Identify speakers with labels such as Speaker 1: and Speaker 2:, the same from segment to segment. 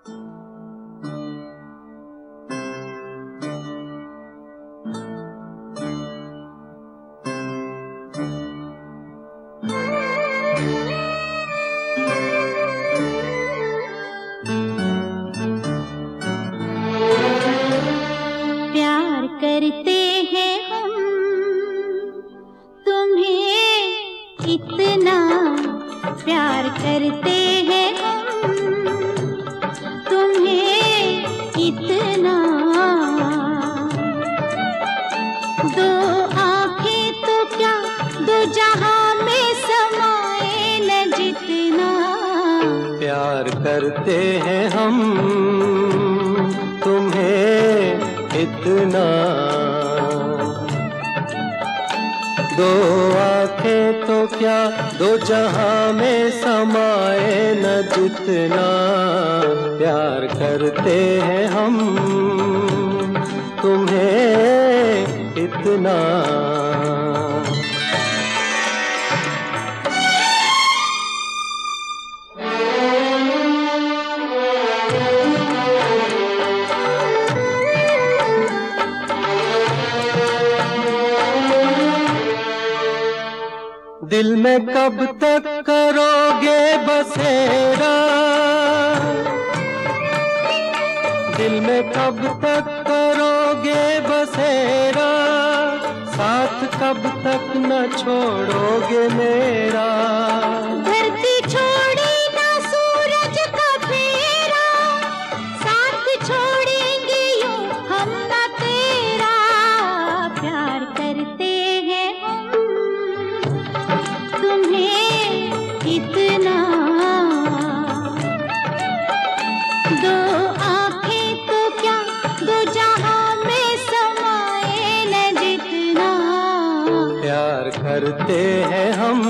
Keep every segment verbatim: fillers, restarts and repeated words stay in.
Speaker 1: प्यार करते हैं हम तुम्हें इतना, प्यार करते हैं हम तुम्हें इतना। दो आंखें तो क्या दो जहां में समाए न जितना।
Speaker 2: प्यार करते हैं हम तुम्हें इतना। दो आंखें तो क्या दो जहां में समाए न जितना। प्यार करते हैं हम तुम्हें इतना। दिल में कब तक करोगे बसेरा, दिल में कब तक करोगे बसेरा। साथ कब तक न छोड़ोगे मेरा।
Speaker 1: धरती छोड़े ना सूरज का फेरा, साथ छोड़ेंगे यूं हम ना तेरा। प्यार करते हैं हम तुम्हें इतना। दो आंखें तो क्या दो जहां में समाए न जितना।
Speaker 2: प्यार करते हैं हम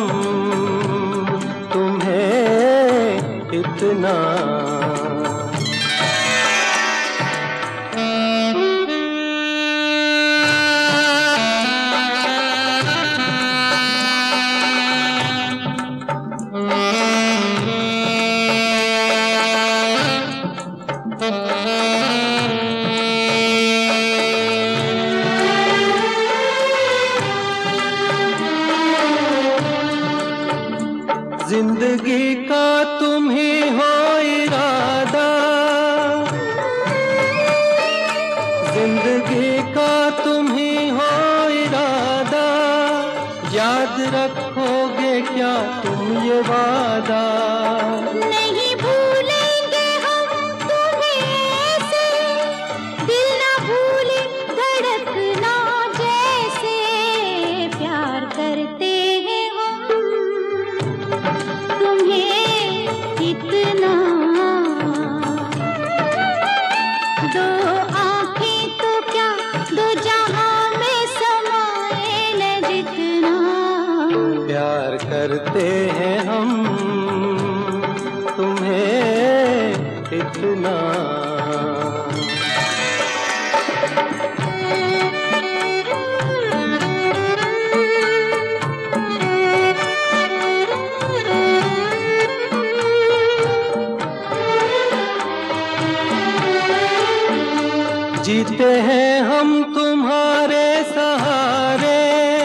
Speaker 2: तुम्हें इतना। जिंदगी का तुम ही हो इरादा, जिंदगी का तुम ही हो इरादा। याद रखोगे क्या तुम ये वादा।
Speaker 1: नहीं भूलेंगे हम तुम्हें ऐसे, दिल ना भूले धड़कना जैसे। प्यार करते हैं हम तुम्हें इतना। दो आंखें तो क्या दो जहां में समाए न जितना।
Speaker 2: प्यार करते हैं हम तुम्हें इतना। जीते हैं हम तुम्हारे सहारे,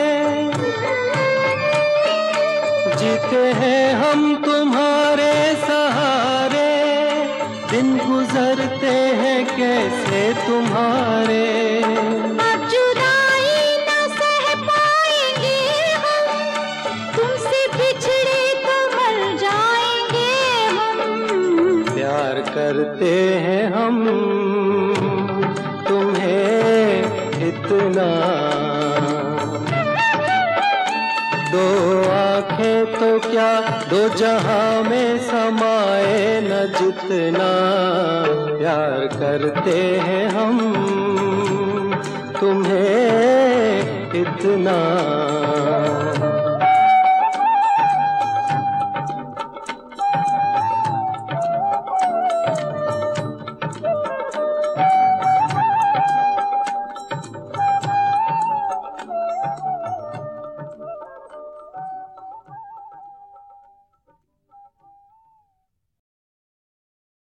Speaker 2: जीते हैं हम तुम्हारे सहारे। दिन गुजरते हैं कैसे तुम्हारे।
Speaker 1: अब जुदाई न सह पाएंगे हम, तुमसे बिछड़े तो मर जाएंगे हम।
Speaker 2: प्यार करते हैं हम तुम्हें इतना। दो आंखें तो क्या दो जहां में समाए न जितना। प्यार करते हैं हम तुम्हें इतना।